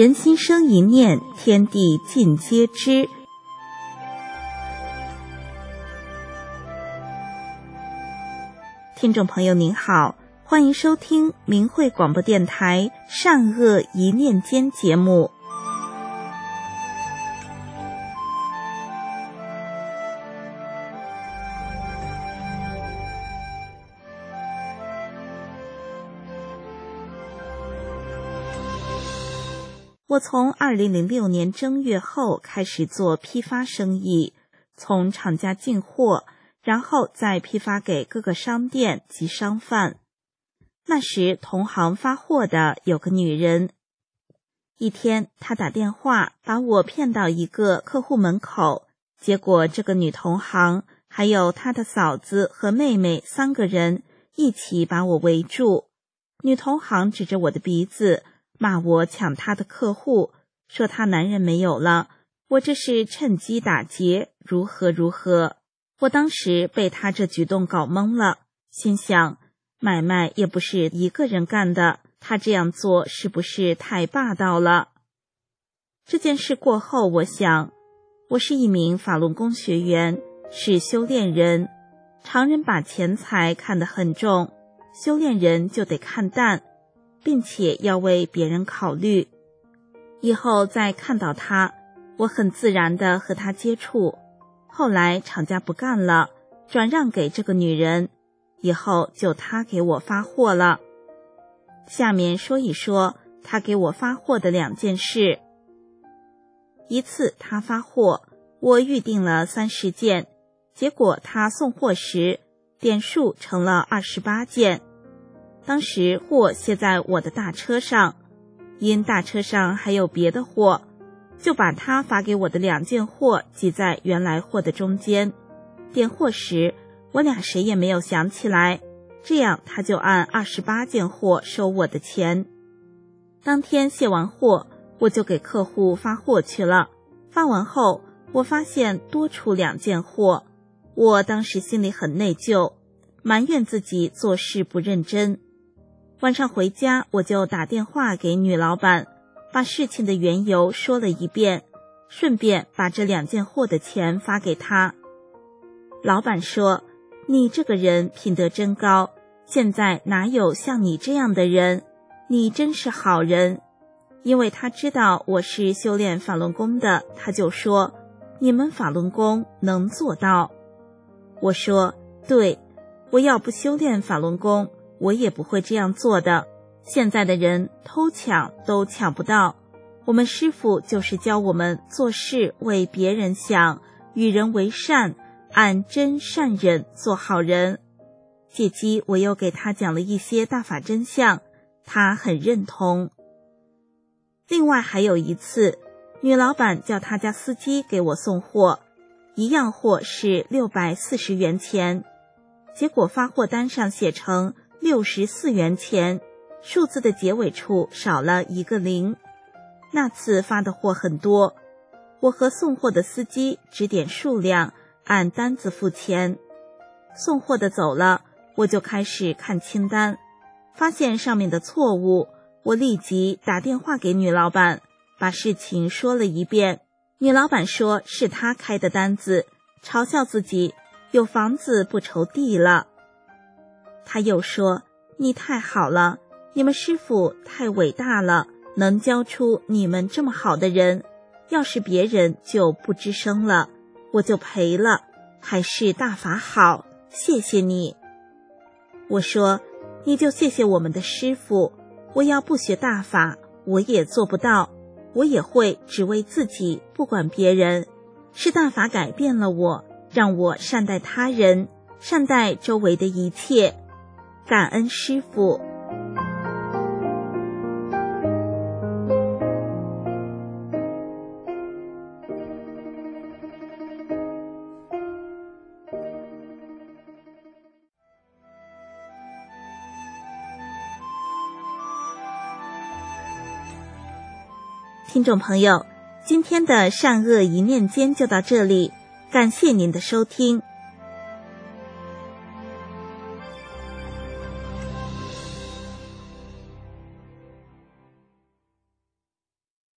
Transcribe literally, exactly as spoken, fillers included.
人心生一念，天地尽皆知。听众朋友您好，欢迎收听明慧广播电台善恶一念间节目。我从二零零六年正月后开始做批发生意，从厂家进货，然后再批发给各个商店及商贩。那时同行发货的有个女人，一天她打电话把我骗到一个客户门口，结果这个女同行还有她的嫂子和妹妹三个人一起把我围住。女同行指着我的鼻子骂我抢她的客户，说她男人没有了，我这是趁机打劫，如何如何。我当时被她这举动搞懵了，心想买卖也不是一个人干的，她这样做是不是太霸道了？这件事过后，我想我是一名法轮功学员，是修炼人，常人把钱财看得很重，修炼人就得看淡，并且要为别人考虑。以后再看到他，我很自然地和他接触。后来厂家不干了，转让给这个女人，以后就他给我发货了。下面说一说他给我发货的两件事。一次他发货，我预定了三十件，结果他送货时点数成了二十八件。当时货卸在我的大车上，因大车上还有别的货，就把他发给我的两件货挤在原来货的中间。点货时我俩谁也没有想起来，这样他就按二十八件货收我的钱。当天卸完货，我就给客户发货去了。发完后我发现多出两件货，我当时心里很内疚，埋怨自己做事不认真。晚上回家，我就打电话给女老板，把事情的缘由说了一遍，顺便把这两件货的钱发给她。老板说，你这个人品德真高，现在哪有像你这样的人，你真是好人。因为他知道我是修炼法轮功的，他就说，你们法轮功能做到。我说，对，我要不修炼法轮功，我也不会这样做的。现在的人偷抢都抢不到，我们师父就是教我们做事为别人想，与人为善，按真善忍做好人。借机我又给他讲了一些大法真相，他很认同。另外还有一次，女老板叫他家司机给我送货，一样货是六百四十元钱，结果发货单上写成六十四元钱，数字的结尾处少了一个零。那次发的货很多，我和送货的司机指点数量，按单子付钱。送货的走了，我就开始看清单，发现上面的错误，我立即打电话给女老板，把事情说了一遍。女老板说是她开的单子，嘲笑自己有房子不愁地了。她又说，你太好了，你们师父太伟大了，能教出你们这么好的人，要是别人就不吱声了，我就赔了，还是大法好，谢谢你。我说，你就谢谢我们的师父，我要不学大法，我也做不到，我也会只为自己，不管别人。是大法改变了我，让我善待他人，善待周围的一切，感恩师父。听众朋友，今天的善恶一念间就到这里，感谢您的收听，